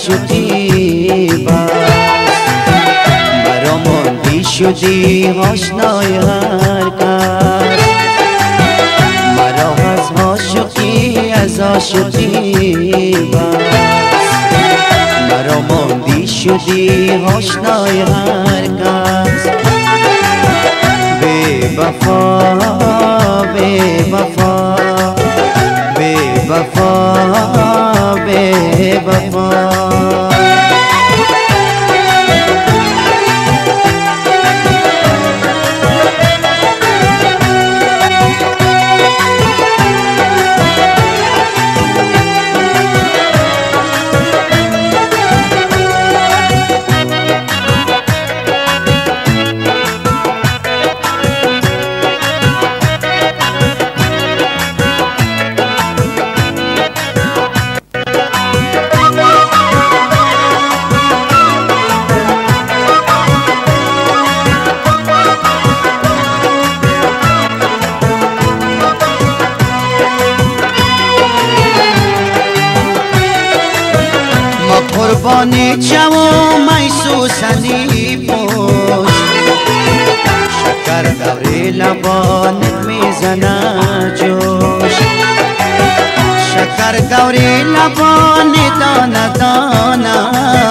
عاشقی بس مرا ماندی شدی آشنای هر کس مرا از عاشقی از عاشقی بس مرا ماندی شدی آشنای هر کس بی وفا بی وفا بی وفا بی وفا قربانی جوام میسوسنی پوش شکر دوری لبانت میزنه جوش شکر دوری لبانی دانه دانه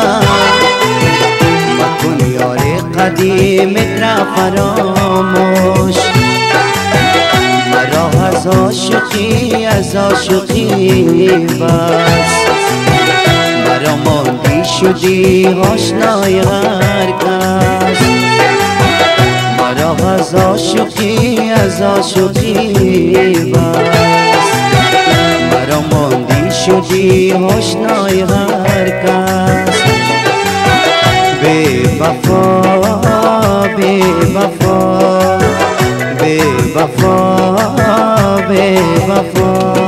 مکن یاری قدیمت را فراموش مرا از عاشقی بس مرا ماندی شدی آشنای هر کس مرا از عاشقی بس مرا ماندی شدی آشنای هر کس بی وفا بی وفا بی وفا بی وفا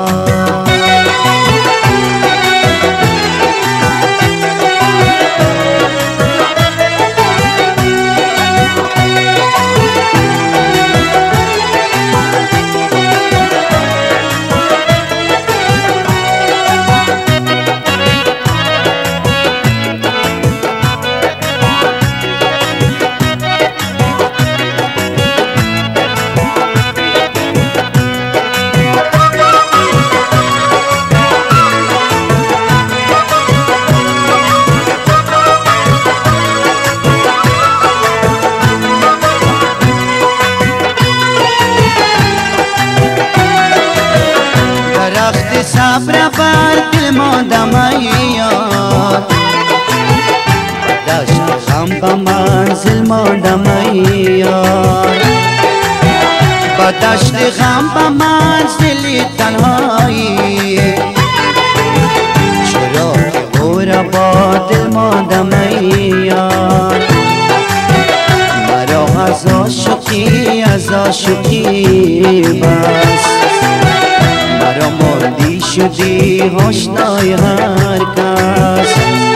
صبر بر دل ماندم یار داشت غم به منزل ماندم یار با دشت غم به منزل تنهایی چرا که او را با دل ماندم یار مرا از عاشقی بس مرا ماندی شدی آشنای هر کس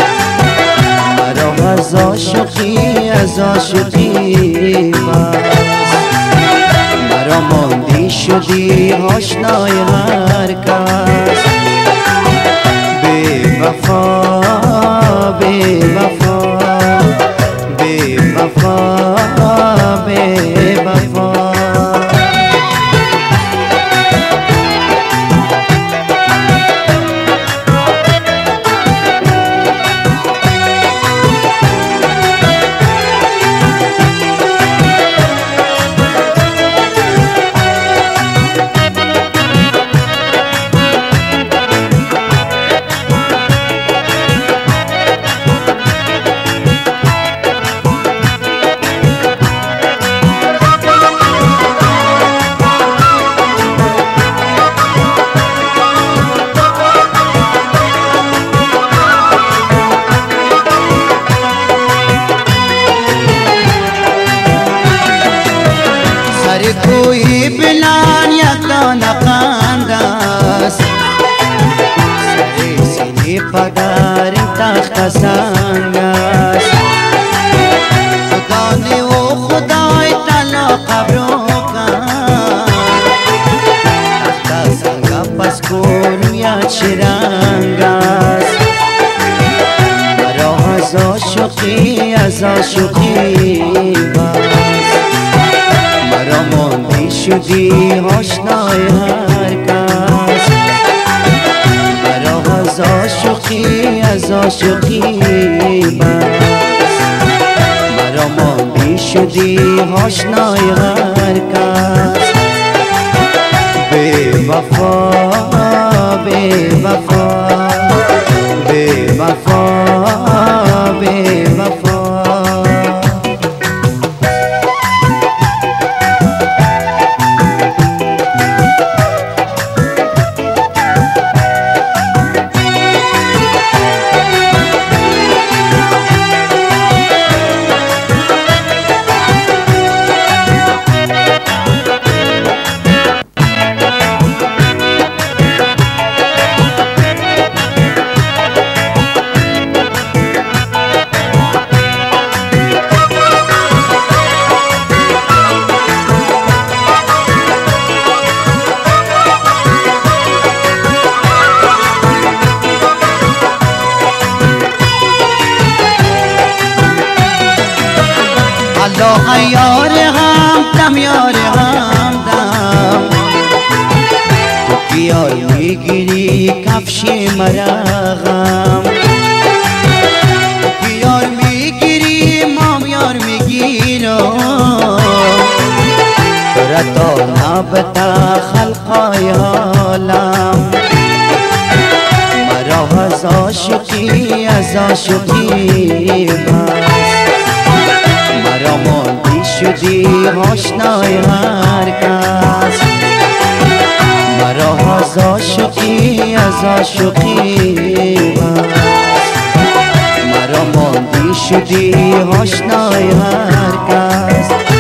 مرا از عاشقی بس مرا ماندی شدی آشنای هر کس بی وفا بی وفا بی وفا بی وفا کوی بلان یک دانه قند است سر سینی پدر تخت سنگ است خدا نه و خدای تعالی قبرو کن تخت سنگ پس کن یا چرنگ است از عاشقی از عاشقی بس مرا ماندی شدی آشنای هر کس مرا از عاشقی بس مرا ماندی شدی آشنای هر کس بی وفا بی وفا بی وفا بی وفا الله یار همدم یار همدم تو یار میگیری کفش مرغم تو یار میگیری مام یار میگیرم رتا نبتا خلقای حالم مرا از عاشقی بس مرا ماندی شدی آشنای هر کس مرا از عاشقی بس مرا ماندی شدی آشنای هر کس